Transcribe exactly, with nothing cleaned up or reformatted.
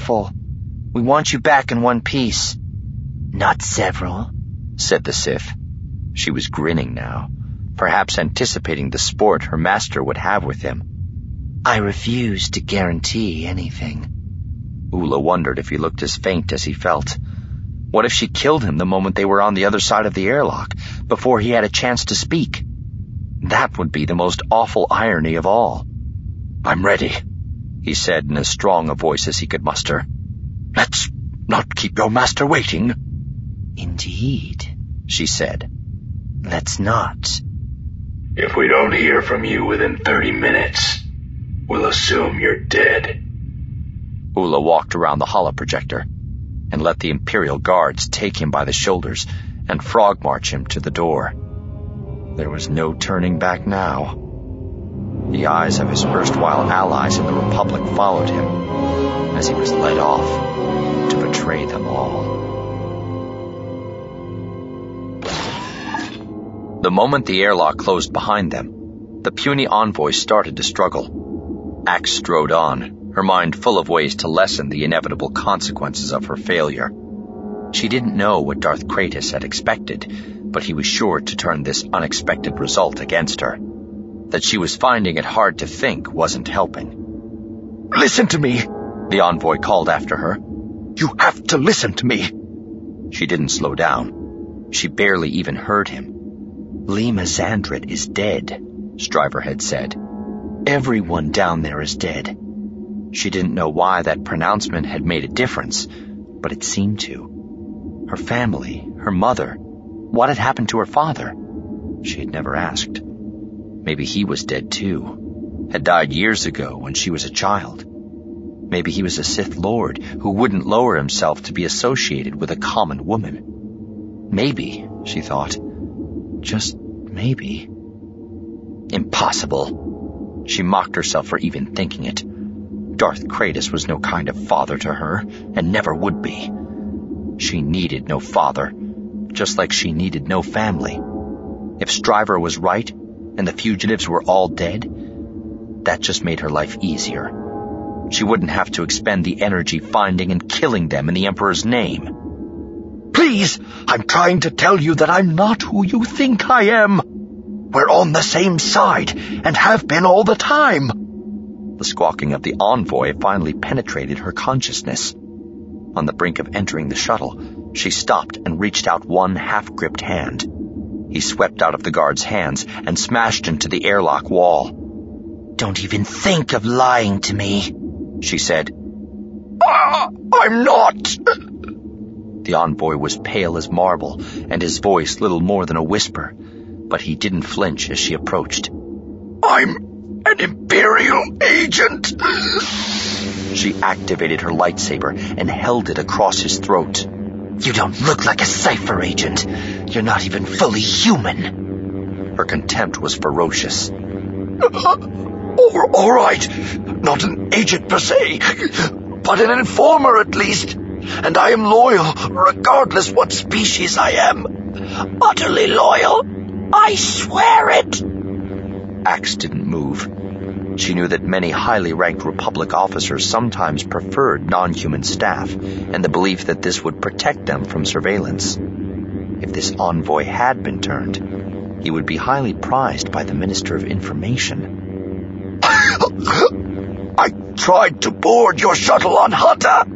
careful. We want you back in one piece." "Not several," said the Sith. She was grinning now, perhaps anticipating the sport her master would have with him. "I refuse to guarantee anything." Oola wondered if he looked as faint as he felt. What if she killed him the moment they were on the other side of the airlock, before he had a chance to speak? That would be the most awful irony of all. "I'm ready," he said in as strong a voice as he could muster. "Let's not keep your master waiting." "Indeed," she said. "Let's not." "If we don't hear from you within thirty minutes, we'll assume you're dead." Oola walked around the holoprojector and let the Imperial guards take him by the shoulders and frog march him to the door. There was no turning back now. The eyes of his erstwhile allies in the Republic followed him as he was led off to betray them all. The moment the airlock closed behind them, the puny envoy started to struggle. Ax strode on, her mind full of ways to lessen the inevitable consequences of her failure. She didn't know what Darth Kratos had expected, but he was sure to turn this unexpected result against her. That she was finding it hard to think wasn't helping. "Listen to me," the envoy called after her. "You have to listen to me." She didn't slow down. She barely even heard him. "Lima Xandrit is dead," Stryver had said. "Everyone down there is dead." She didn't know why that pronouncement had made a difference, but it seemed to. Her family, her mother, what had happened to her father? She had never asked. Maybe he was dead too, had died years ago when she was a child. Maybe he was a Sith Lord who wouldn't lower himself to be associated with a common woman. Maybe, she thought, just maybe. Impossible. She mocked herself for even thinking it. Darth Kratos was no kind of father to her, and never would be. She needed no father, just like she needed no family. If Stryver was right, and the fugitives were all dead, that just made her life easier. She wouldn't have to expend the energy finding and killing them in the Emperor's name. "Please, I'm trying to tell you that I'm not who you think I am. We're on the same side, and have been all the time." The squawking of the envoy finally penetrated her consciousness. On the brink of entering the shuttle, she stopped and reached out one half-gripped hand. He swept out of the guard's hands and smashed into the airlock wall. "Don't even think of lying to me," she said. Ah, "I'm not." The envoy was pale as marble, and his voice little more than a whisper, but he didn't flinch as she approached. "I'm an Imperial agent." She activated her lightsaber and held it across his throat. "You don't look like a cipher agent. You're not even fully human." Her contempt was ferocious. all, all right, not an agent per se, but an informer at least. And I am loyal, regardless what species I am. Utterly loyal. I swear it. Ax didn't move. She knew that many highly ranked Republic officers sometimes preferred non-human staff, and the belief that this would protect them from surveillance. If this envoy had been turned, he would be highly prized by the Minister of Information. I tried to board your shuttle on Hutta.